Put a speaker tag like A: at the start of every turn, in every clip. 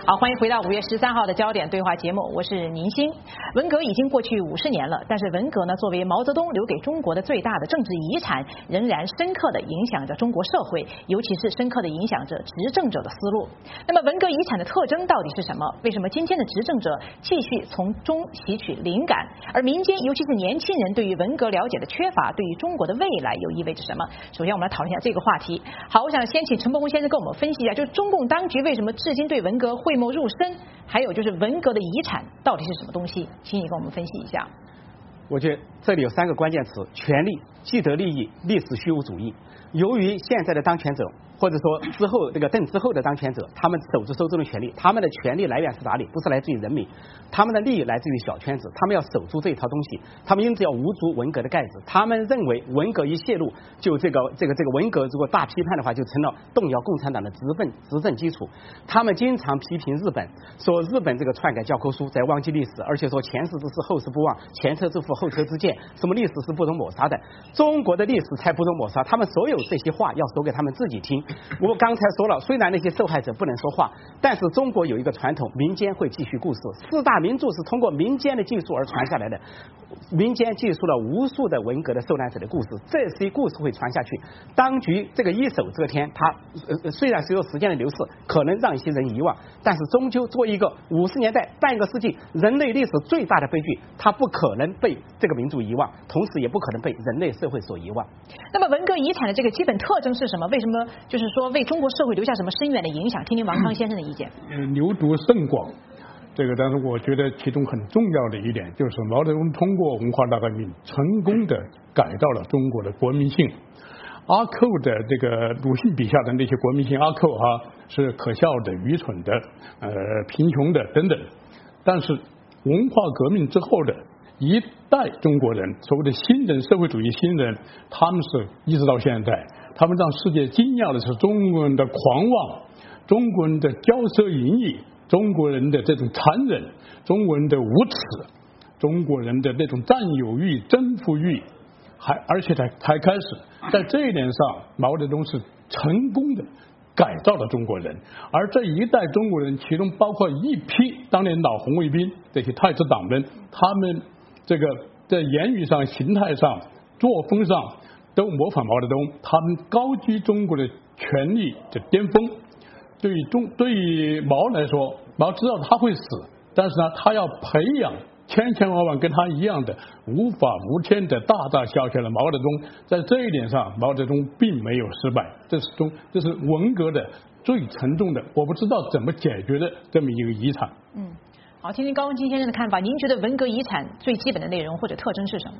A: 好，欢迎回到5月13号的焦点对话节目，我是宁鑫。文革已经过去50年了，但是文革呢，作为毛泽东留给中国的最大的政治遗产，仍然深刻地影响着中国社会，尤其是深刻地影响着执政者的思路。那么文革遗产的特征到底是什么？为什么今天的执政者继续从中吸取灵感？而民间尤其是年轻人对于文革了解的缺乏，对于中国的未来又意味着什么？首先我们来讨论一下这个话题。好，我想先请陈伯宏先生跟我们分析一下，就是中共当局为什么至今对文革讳莫入深，还有就是文革的遗产到底是什么东西，请你跟我们分析一下。
B: 我觉得这里有3个关键词：权力、既得利益、历史虚无主义。由于现在的当权者，或者说之后这个邓之后的当权者，他们手中的权力，他们的权力来源是哪里？不是来自于人民，他们的利益来自于小圈子，他们要守住这一套东西，他们因此要捂住文革的盖子。他们认为文革一泄露，就这个文革如果大批判的话，就成了动摇共产党的执政基础。他们经常批评日本，说日本这个篡改教科书在忘记历史，而且说前世之事后世不忘，前车之覆后车之鉴，什么历史是不容抹杀的，中国的历史才不容抹杀。他们所有这些话要说给他们自己听。我刚才说了，虽然那些受害者不能说话，但是中国有一个传统，民间会继续故事。4大名著是通过民间的技术而传下来的，民间记述了无数的文革的受难者的故事，这些故事会传下去。当局这个一手遮天，它虽然随着时间的流逝，可能让一些人遗忘，但是终究作为一个50年代半个世纪人类历史最大的悲剧，它不可能被这个民族遗忘，同时也不可能被人类社会所遗忘。
A: 那么文革遗产的这个基本特征是什么？为什么就是说为中国社会留下什么深远的影响？听听王康先生的意见。
C: 流毒甚广，这个但是我觉得其中很重要的一点就是毛泽东通过文化大革命成功的改造了中国的国民性。阿寇的这个鲁迅笔下的那些国民性，阿寇是可笑的、愚蠢的、贫穷的等等，但是文化革命之后的一代中国人，所谓的新人，社会主义新人，他们是一直到现在，他们让世界惊讶的是中国人的狂妄，中国人的骄奢淫逸，中国人的这种残忍，中国人的无耻，中国人的那种占有欲、征服欲，而且才开始在这一点上，毛泽东是成功的改造了中国人。而这一代中国人，其中包括一批当年老红卫兵这些太子党们，他们这个在言语上、形态上、作风上都模仿毛泽东，他们高居中国的权力的巅峰。对于毛来说，毛知道他会死，但是呢，他要培养千万跟他一样的无法无天的大大小小的毛泽东，在这一点上，毛泽东并没有失败。这是文革的最沉重的，我不知道怎么解决的这么一个遗产。
A: 好，听听高文清先生的看法。您觉得文革遗产最基本的内容或者特征是什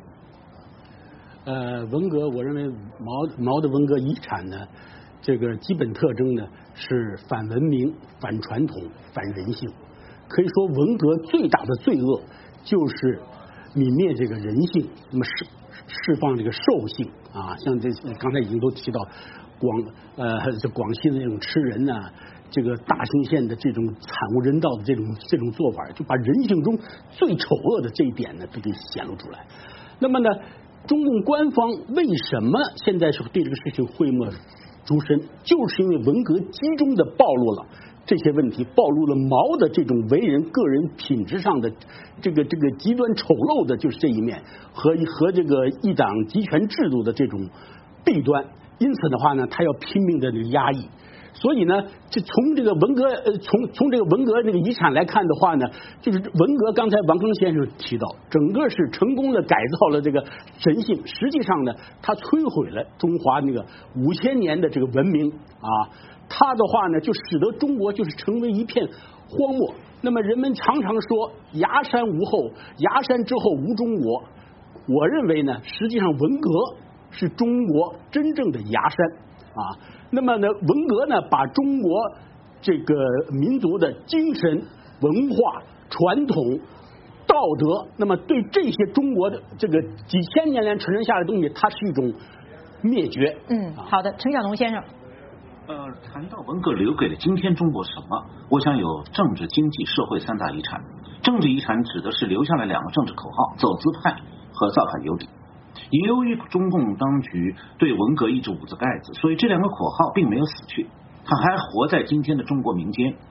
A: 么？
D: 文革，我认为毛的文革遗产呢，这个基本特征呢是反文明、反传统、反人性。可以说，文革最大的罪恶就是泯灭这个人性，那么释放这个兽性啊，像这刚才已经都提到广西的那种吃人呐，这个大兴县的这种惨无人道的这种做法，就把人性中最丑恶的这一点呢都给显露出来。那么呢，中共官方为什么现在是对这个事情讳莫如深，就是因为文革集中的暴露了这些问题，暴露了毛的这种为人个人品质上的这个极端丑陋的就是这一面，和这个一党集权制度的这种弊端。因此的话呢，他要拼命的压抑。所以呢，从这个文革从这个文革这个遗产来看的话呢，就是文革刚才王康先生提到，整个是成功的改造了这个人性，实际上呢，它摧毁了中华那个5000年的这个文明啊。它的话呢，就使得中国就是成为一片荒漠。那么人们常常说崖山无后，崖山之后无中国。我认为呢，实际上文革是中国真正的崖山啊。那么呢，文革呢，把中国这个民族的精神、文化、传统、道德，那么对这些中国的这个几千年来传承下来的东西，它是一种灭绝。
A: 好的，陈小龙先生。
E: 谈到文革留给了今天中国什么，我想有政治、经济、社会3大遗产。政治遗产指的是留下了2个政治口号：走资派和造反有理。由于中共当局对文革一直捂着盖子，所以这2个口号并没有死去，它还活在今天的中国民间。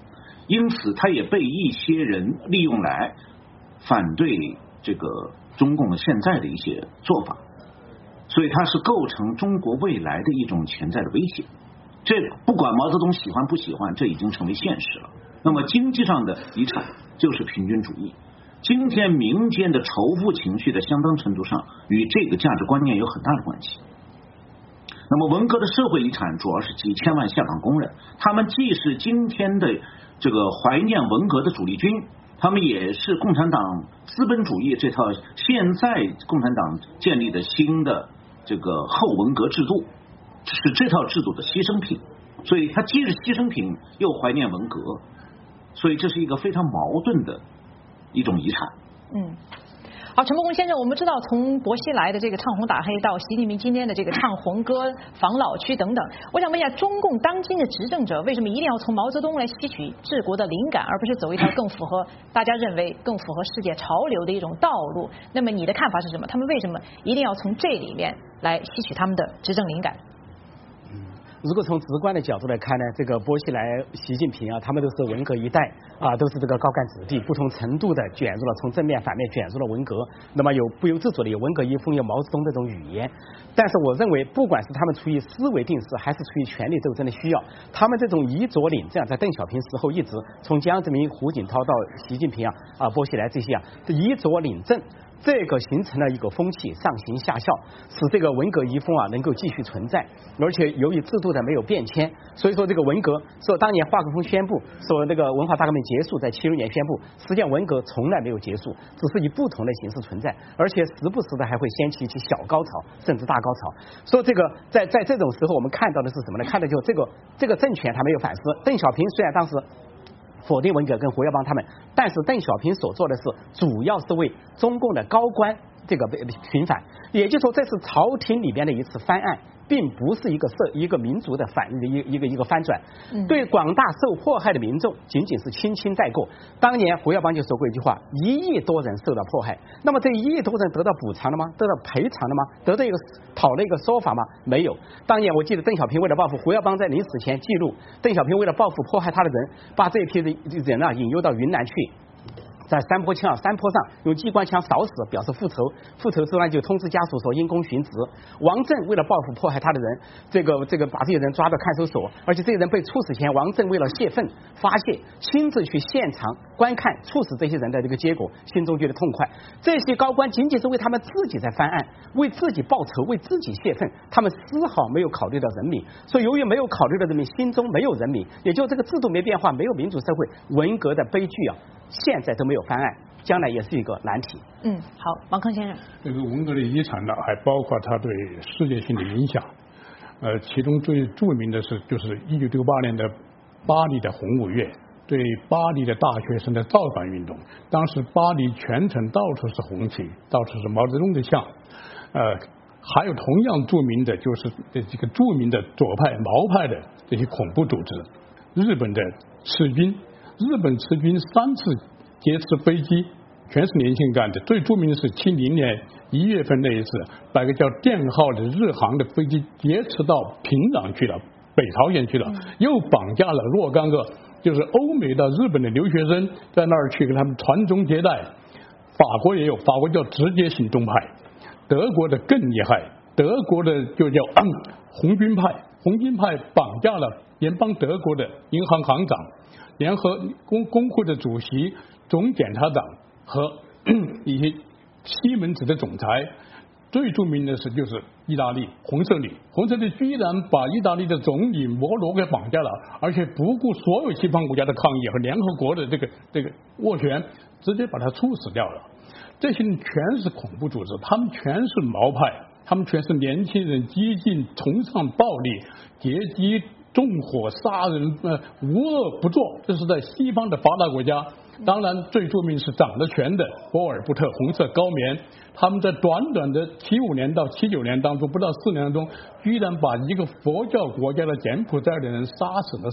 E: 因此他也被一些人利用来反对这个中共的现在的一些做法，所以它是构成中国未来的一种潜在的威胁。这不管毛泽东喜欢不喜欢，这已经成为现实了。那么经济上的遗产就是平均主义。今天民间的仇富情绪在相当程度上与这个价值观念有很大的关系。那么文革的社会遗产主要是几千万下岗工人，他们既是今天的这个怀念文革的主力军，他们也是共产党资本主义这套现在共产党建立的新的这个后文革制度，是这套制度的牺牲品，所以他既是牺牲品又怀念文革，所以这是一个非常矛盾的一种遗产。
A: 好，陈伯公先生，我们知道从薄熙来的这个唱红打黑到习近平今天的这个唱红歌、防老区等等，我想问一下，中共当今的执政者为什么一定要从毛泽东来吸取治国的灵感，而不是走一条更符合大家认为更符合世界潮流的一种道路？那么你的看法是什么？他们为什么一定要从这里面来吸取他们的执政灵感？
B: 如果从直观的角度来看呢，这个薄熙来、习近平啊，他们都是文革一代啊，都是这个高干子弟，不同程度的卷入了从正面反面卷入了文革，那么有不由自主的有文革遗风，有毛泽东这种语言。但是我认为，不管是他们出于思维定势，还是出于权力斗争的需要，他们这种以左领政，在邓小平时候一直从江泽民、胡锦涛到习近平薄熙来这些以左领政。这个形成了一个风气，上行下效，使这个文革遗风能够继续存在。而且由于制度的没有变迁，所以说这个文革说当年华国锋宣布说那个文化大革命结束，在76年宣布，实际上文革从来没有结束，只是以不同的形式存在，而且时不时的还会掀起一起小高潮，甚至大高潮。说这个在这种时候，我们看到的是什么呢？看的就这个政权他没有反思。邓小平虽然当时否定文革跟胡耀邦他们，但是邓小平所做的事主要是为中共的高官这个平反，也就是说这是朝廷里边的一次翻案，并不是一个民族的一个翻转。对广大受迫害的民众仅仅是轻轻带过。当年胡耀邦就说过一句话：1亿多人受到迫害，那么这1亿多人得到补偿了吗？得到赔偿了吗？得到讨了一个说法吗？没有。当年我记得邓小平为了报复胡耀邦，在临死前记录，邓小平为了报复迫害他的人，把这一批人引诱到云南去，在山坡上用机关枪扫死，表示复仇。复仇之后呢，就通知家属说因公殉职。王震为了报复迫害他的人，这个把这些人抓到看守所，而且这些人被处死前，王震为了泄愤发泄，亲自去现场观看处死这些人的这个结果，心中觉得痛快。这些高官仅仅是为他们自己在翻案，为自己报仇，为自己泄愤，他们丝毫没有考虑到人民。所以由于没有考虑到人民，心中没有人民，也就这个制度没变化，没有民主社会，文革的悲剧现在都没有翻案，将来也是一个难题。
A: 好，王康先生，
C: 这个文革的遗产呢，还包括它对世界性的影响。其中最著名的就是1968年的巴黎的红五月，对巴黎的大学生的造反运动。当时巴黎全城到处是红旗，到处是毛泽东的像。还有同样著名的就是这个著名的左派毛派的这些恐怖组织，日本的赤军。日本赤军3次劫持飞机，全是年轻干的。最著名的是70年1月份那一次，把个叫电号的日航的飞机劫持到平壤去了，北朝鲜去了，又绑架了若干个就是欧美到日本的留学生，在那儿去给他们传宗接代。法国也有，法国叫直接行动派，德国的更厉害，德国的就叫红军派，红军派绑架了联邦德国的银行行长、联合工会的主席、总检察长和一些西门子的总裁。最著名的就是意大利红色旅，红色旅居然把意大利的总理摩罗给绑架了，而且不顾所有西方国家的抗议和联合国的这个斡旋，直接把他处死掉了。这些人全是恐怖组织，他们全是毛派，他们全是年轻人，激进，崇尚暴力，劫机纵火杀人，无恶不作。这是在西方的发达国家。当然最著名是掌了权的波尔布特红色高棉，他们在短短的75年到79年当中，不到4年当中，居然把一个佛教国家的柬埔寨的人杀死了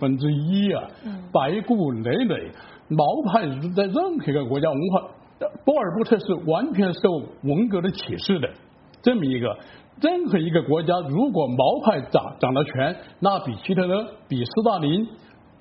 C: 1/4啊，白骨累累。毛派在任何一个国家文化，波尔布特是完全受文革的启示的。这么一个任何一个国家，如果毛派掌了权，那比希特勒、比斯大林、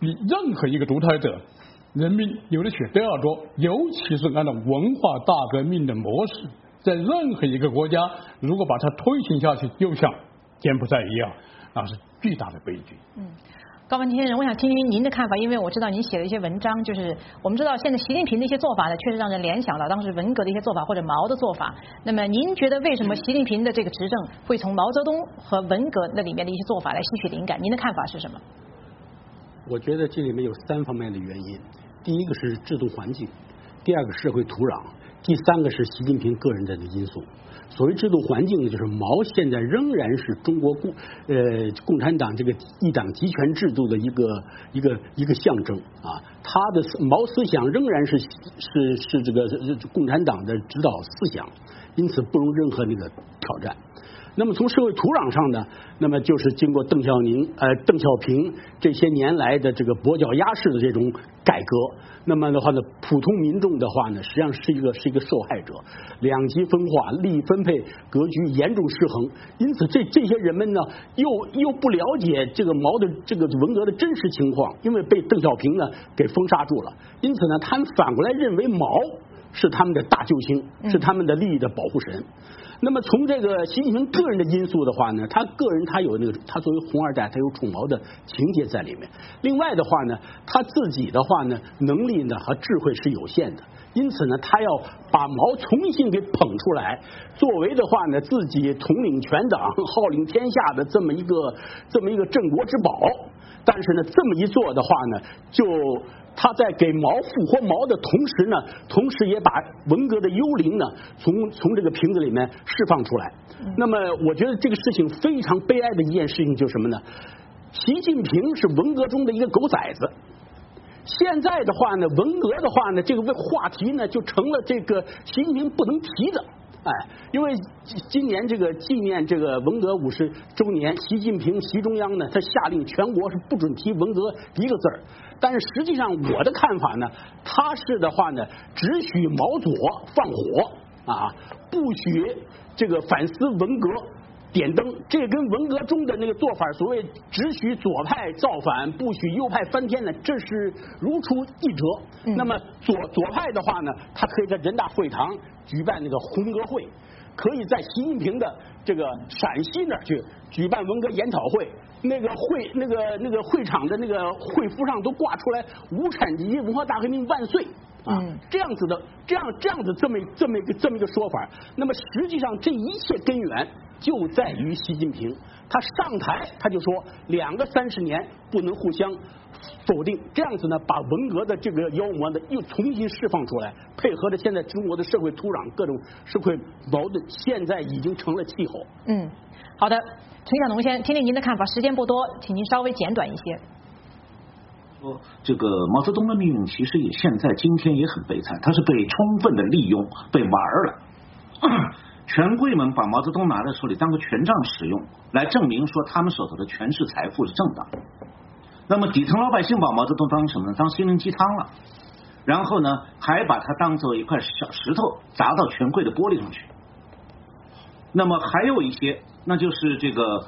C: 任何一个独裁者，人民流的血都要多，尤其是按照文化大革命的模式，在任何一个国家，如果把它推行下去，就像柬埔寨一样，那是巨大的悲剧。
A: 高文先生，我想听听您的看法，因为我知道您写了一些文章，就是我们知道现在习近平的一些做法呢，确实让人联想到当时文革的一些做法或者毛的做法。那么您觉得为什么习近平的这个执政会从毛泽东和文革那里面的一些做法来吸取灵感？您的看法是什么？
D: 我觉得这里面有3方面的原因，第一个是制度环境，第二个社会土壤，第三个是习近平个人的因素。所谓制度环境呢，就是毛现在仍然是中国共产党这个一党集权制度的一个象征啊，他的毛思想仍然是这个共产党的指导思想，因此不容任何那个挑战。那么从社会土壤上呢，那么就是经过邓小平这些年来的这个跛脚鸭式的这种改革，那么的话呢，普通民众的话呢，实际上是一个受害者，两极分化、利益分配格局严重失衡，因此这些人们呢，又不了解这个毛的这个文革的真实情况，因为被邓小平呢给封杀住了，因此呢，他们反过来认为毛是他们的大救星，是他们的利益的保护神。那么从这个习近平个人的因素的话呢，他个人他有他作为红二代，他有宠毛的情节在里面。另外的话呢，他自己的话呢，能力呢和智慧是有限的，因此呢，他要把毛重新给捧出来，作为的话呢，自己统领全党、号令天下的这么一个镇国之宝。但是呢，这么一做的话呢，就他在给毛复活毛的同时呢，同时也把文革的幽灵呢从这个瓶子里面释放出来。那么我觉得这个事情非常悲哀的一件事情就是什么呢？习近平是文革中的一个狗崽子。现在的话呢，文革的话呢，这个话题呢就成了这个习近平不能提的。因为今年这个纪念这个文革50周年，习近平习中央呢，他下令全国是不准提文革一个字儿。但是实际上我的看法呢，他是的话呢，只许毛左放火啊，不许这个反思文革。点灯，这跟文革中的那个做法，所谓只许左派造反，不许右派翻天呢，这是如出一辙。那么左派的话呢，他可以在人大会堂举办那个红革会，可以在习近平的这个陕西那儿去举办文革研讨会，那个会场的那个会服上都挂出来“无产阶级文化大革命万岁”。这样子的这么一个说法。那么实际上这一切根源就在于习近平，他上台他就说2个30年不能互相否定，这样子呢，把文革的这个妖魔呢又重新释放出来，配合着现在中国的社会土壤各种社会矛盾，现在已经成了气候。
A: 好的，陈晓农先听听您的看法，时间不多，请您稍微简短一些。
E: 这个毛泽东的命运其实现在今天也很悲惨，他是被充分的利用，被玩了。权贵们把毛泽东拿在手里当个权杖使用，来证明说他们手头的权势财富是正当。那么底层老百姓把毛泽东当什么呢？当心灵鸡汤了。然后呢，还把它当做一块小石头砸到权贵的玻璃上去。那么还有一些，那就是这个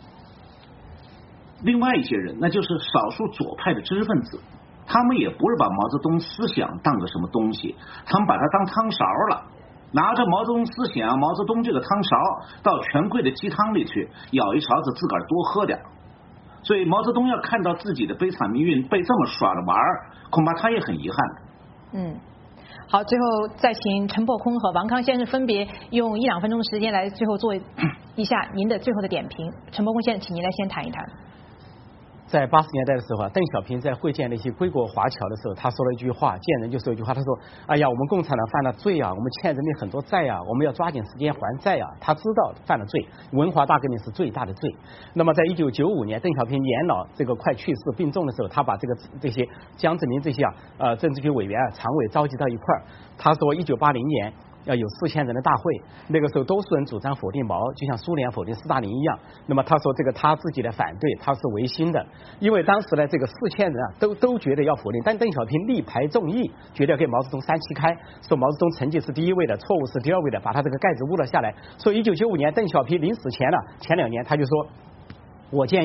E: 另外一些人，那就是少数左派的知识分子，他们也不是把毛泽东思想当个什么东西，他们把它当汤勺了，拿着毛泽东思想、毛泽东这个汤勺到权贵的鸡汤里去舀一勺子，自个儿多喝点。所以毛泽东要看到自己的悲惨命运被这么耍着玩，恐怕他也很遗憾。
A: 好，最后再请陈破空和王康先生分别用1-2分钟的时间来最后做一下您的最后的点评。陈破空先生，请您来先谈一谈。
B: 在80年代的时候，邓小平在会见那些归国华侨的时候，他说了一句话，见人就说一句话，他说：“哎呀，我们共产党犯了罪啊，我们欠人民很多债啊，我们要抓紧时间还债啊。”他知道犯了罪，文化大革命是最大的罪。那么在1995年，邓小平年老这个快去世病重的时候，他把这些江泽民这些政治局委员常委召集到一块儿，他说1980年。要有4000人的大会，那个时候多数人主张否定毛，就像苏联否定斯大林一样。那么他说这个他自己的反对，他是违心的，因为当时呢这个4000人都觉得要否定，但邓小平力排众议，觉得要给毛泽东3七开，说毛泽东成绩是第1位的，错误是第2位的，把他这个盖子捂了下来。所以1995年邓小平临死前2年他就说，我建议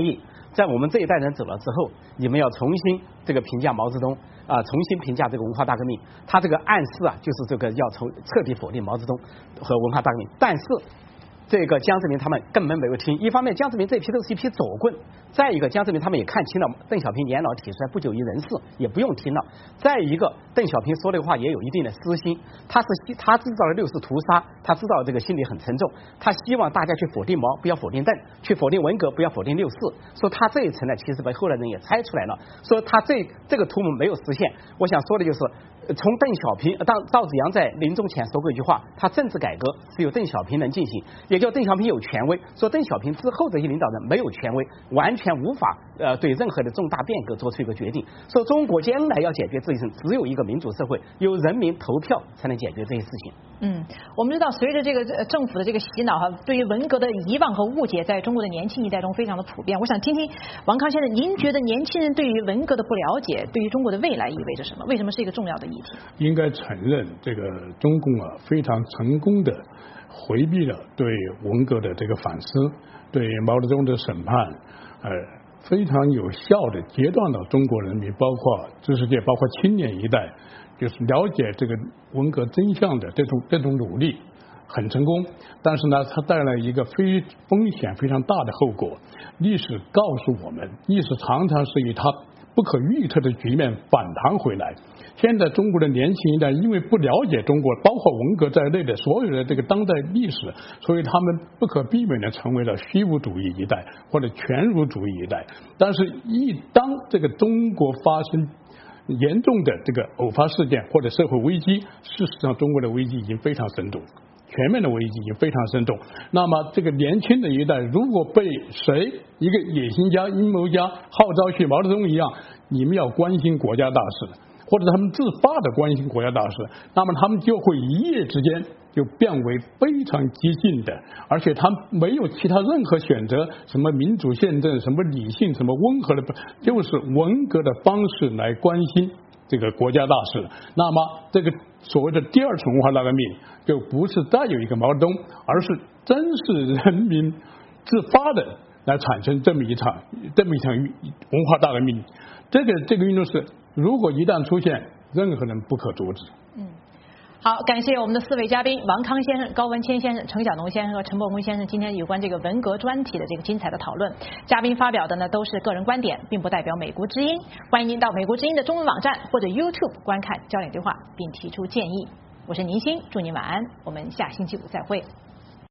B: 在我们这一代人走了之后，你们要重新这个评价毛泽东重新评价这个文化大革命。他这个暗示就是这个要彻底否定毛泽东和文化大革命，但是这个江泽民他们根本没有听。一方面，江泽民这批都是一批走棍；再一个，江泽民他们也看清了邓小平年老体衰，不久于人世，也不用听了。再一个，邓小平说的话也有一定的私心，他知道了六四屠杀，他知道这个心里很沉重，他希望大家去否定毛，不要否定邓；去否定文革，不要否定六四。说他这一层呢，其实被后来人也猜出来了，说他这个图谋没有实现。我想说的就是，从邓小平赵紫阳在临终前说过一句话，他政治改革只有邓小平能进行，也叫邓小平有权威。说邓小平之后这些领导人没有权威，完全无法对任何的重大变革做出一个决定。说中国将来要解决这一层，只有一个民主社会，由人民投票才能解决这些事情。
A: 我们知道，随着这个政府的这个洗脑对于文革的遗忘和误解，在中国的年轻一代中非常的普遍。我想听听王康先生，您觉得年轻人对于文革的不了解，对于中国的未来意味着什么？为什么是一个重要的议题？
C: 应该承认，这个中共非常成功的回避了对文革的这个反思，对毛泽东的审判，非常有效的截断了中国人民，包括知识界，包括青年一代，就是了解这个文革真相的这种努力很成功。但是呢，它带来一个风险非常大的后果。历史告诉我们，历史常常是以它不可预测的局面反弹回来。现在中国的年轻一代因为不了解中国，包括文革在内的所有的这个当代历史，所以他们不可避免的成为了虚无主义一代或者全儒主义一代。但是当这个中国发生严重的这个偶发事件或者社会危机，事实上中国的危机已经非常深重，全面的危机已经非常深重。那么这个年轻的一代如果被一个野心家、阴谋家号召去毛泽东一样，你们要关心国家大事，或者他们自发的关心国家大事，那么他们就会一夜之间就变为非常激进的，而且他没有其他任何选择，什么民主宪政，什么理性，什么温和的，就是文革的方式来关心这个国家大事。那么这个所谓的第二次文化大革命就不是再有一个毛泽东，而是真是人民自发的来产生这么一场文化大革命。这个运动是如果一旦出现，任何人不可阻止。
A: 好，感谢我们的4位嘉宾王康先生、高文谦先生、程晓农先生和陈伯宏先生今天有关这个文革专题的这个精彩的讨论。嘉宾发表的呢都是个人观点，并不代表美国之音。欢迎您到美国之音的中文网站或者 YouTube 观看焦点对话，并提出建议。我是宁鑫，祝您晚安，我们下星期五再会。